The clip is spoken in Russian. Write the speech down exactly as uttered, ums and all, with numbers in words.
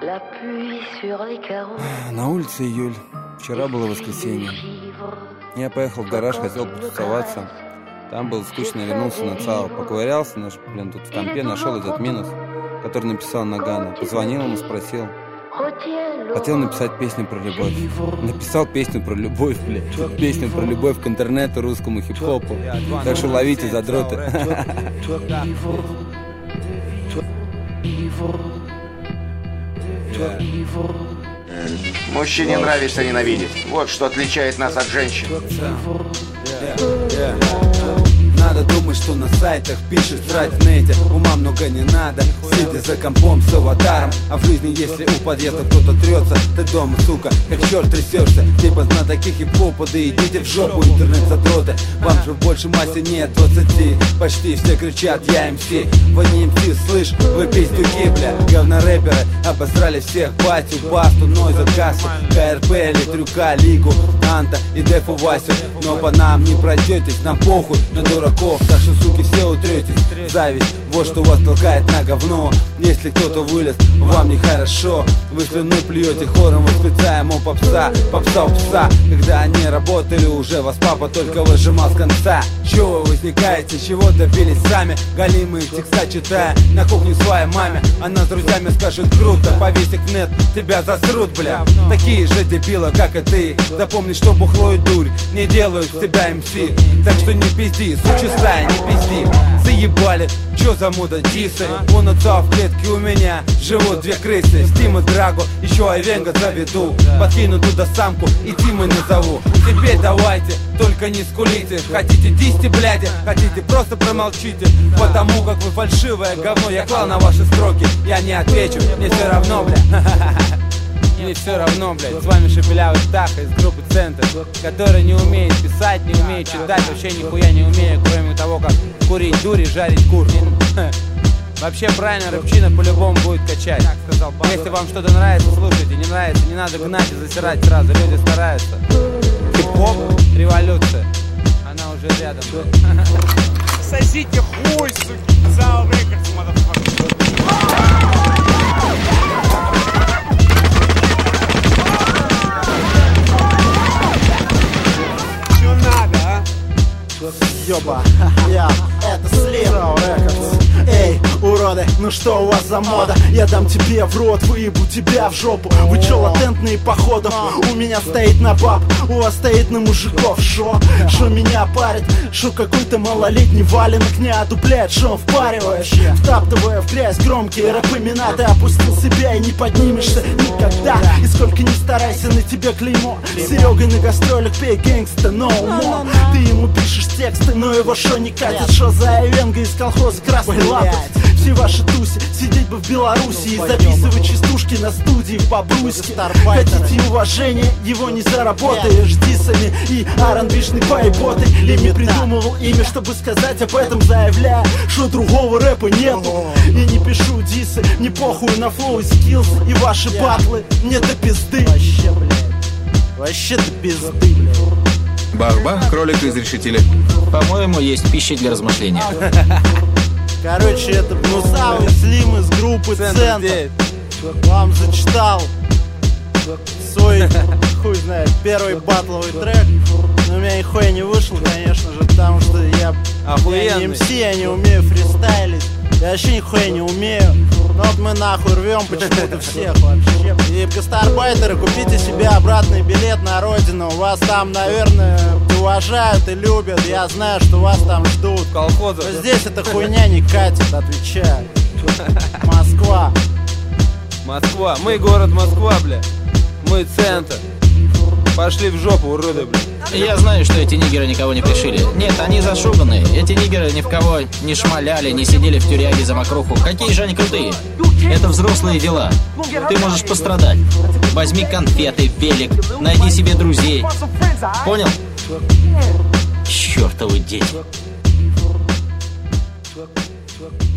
На улице июль. Вчера было воскресенье. Я поехал в гараж, хотел потусоваться. Там было скучно, вернулся на ЦАО. Поковырялся, наш, блин, тут в компе нашел этот минус, который написал Нагано. Позвонил ему, спросил. Хотел написать песню про любовь. Написал песню про любовь, блядь. Песню про любовь к интернету, русскому хип-хопу. Так что ловите задроты. Мужчине нравится ненавидеть. Вот что отличает нас от женщин. Надо думать, что на сайтах пишет, срать в нете. Ума много не надо, сидя за компом с аватаром. А в жизни, если у подъезда кто-то трется, ты дома, сука, как черт трясешься. Типа знатоки хип-хопа, да идите в жопу, интернет-задроты. Вам же в большей массе нет двадцати. Почти все кричат, я эм си. Вы не эм си, слышь, вы пиздюки, бля. Говно-рэперы обосрали всех, батю, басту, нойза, кассу, ка эр пэ или трюка, лигу, Анта и Дефу Васю. Но по нам не пройдетесь, нам похуй на дураков. Так что, суки, все утретесь. Зависть, вот что вас толкает на говно. Если кто-то вылез, вам нехорошо. Вы слюну плюете хором, восклицаем о попса. Попса у пса. Когда они работали уже, вас папа только выжимал с конца. Чего вы возникаете, чего добились сами? Галимые текста читая на кухне своей маме. Она с друзьями скажет круто, повесь их в нет, тебя засрут, бля. Такие же дебилы, как и ты. Запомни, что бухло и дурь не делают с тебя эм си. Так что не пизди, сучестая, не пизди. Заебали, чё за муда дисы? Вон отца в клетке у меня живут две крысы. Стим и Драго, еще Айвенга заведу. Подкину туда самку и Тимой назову. Теперь давайте, только не скулите. Хотите дисти, бляди, хотите просто промолчите. Потому как вы фальшивое говно. Я клал на ваши строки, я не отвечу, мне все равно, бля. Мне все равно, блядь, с вами шепелявый Таха из группы Центр, который не умеет писать, не умеет читать, вообще нихуя не умею, кроме того, как курить дури, жарить кур. Вообще правильно, рэпчина по-любому будет качать. Если вам что-то нравится, слушайте, не нравится, не надо гнать и засирать сразу, люди стараются. Хип-хоп, революция, она уже рядом. Сосите хуй, суки, ЦАО Рекордс, motherfucker. Ёба, я, это Слим Рекордс. Эй, уроды, ну что у вас за мода? Я дам тебе в рот, выебу тебя в жопу. Вы чё, латентные походу? У меня стоит на баб, у вас стоит на мужиков. Шо? Шо меня парит? Шо какой-то малолетний валенок не одупляет? Шо он впариваешь? Втаптывая в грязь громкие рэп-имена. Ты опустил себя и не поднимешься никогда. И сколько ни старайся, на тебе клеймо. С Серегой на гастролях пей гэнгста, no more. Ты ему пишешь тексты, но его шо не катит? Шо за Айвенга из колхоза красный лапоть? Все ваши туси, сидеть бы в Беларуси и записывать частушки на студии по-бруйски. Хотите уважения, его не заработаешь дисами и ар энд би-шной поеботой. Я не придумывал имя, чтобы сказать об этом, заявляя, что другого рэпа нету. Я не пишу дисы, мне похуй на флоу и скиллс и ваши батлы, мне до пизды. Вообще, блядь, вообще до пизды, блядь. Бах-бах, кролик изрешетили. По-моему, есть пища для размышления. Короче, это Гнусавый Слим из группы Центр. Вам зачитал свой, хуй знает, первый батловый трек. Но у меня нихуя не вышел, конечно же, потому что я, я не эм си, я не умею фристайлить. Я вообще нихуя не умею. Но вот мы нахуй рвем почему-то всех вообще. И гастарбайтеры, купите себе обратный билет на родину. Вас там, наверное, уважают и любят. Я знаю, что вас там ждут. Колхозы. Но здесь эта хуйня не катит, отвечаю. Москва. Москва. Мы город Москва, бля. Мы центр. Пошли в жопу, уроды, бля. Я знаю, что эти нигеры никого не пришили. Нет, они зашуганные. Эти нигеры ни в кого не шмаляли, не сидели в тюряге за мокруху. Какие же они крутые. Это взрослые дела. Ты можешь пострадать. Возьми конфеты, велик, найди себе друзей. Понял? Чёртовы дети.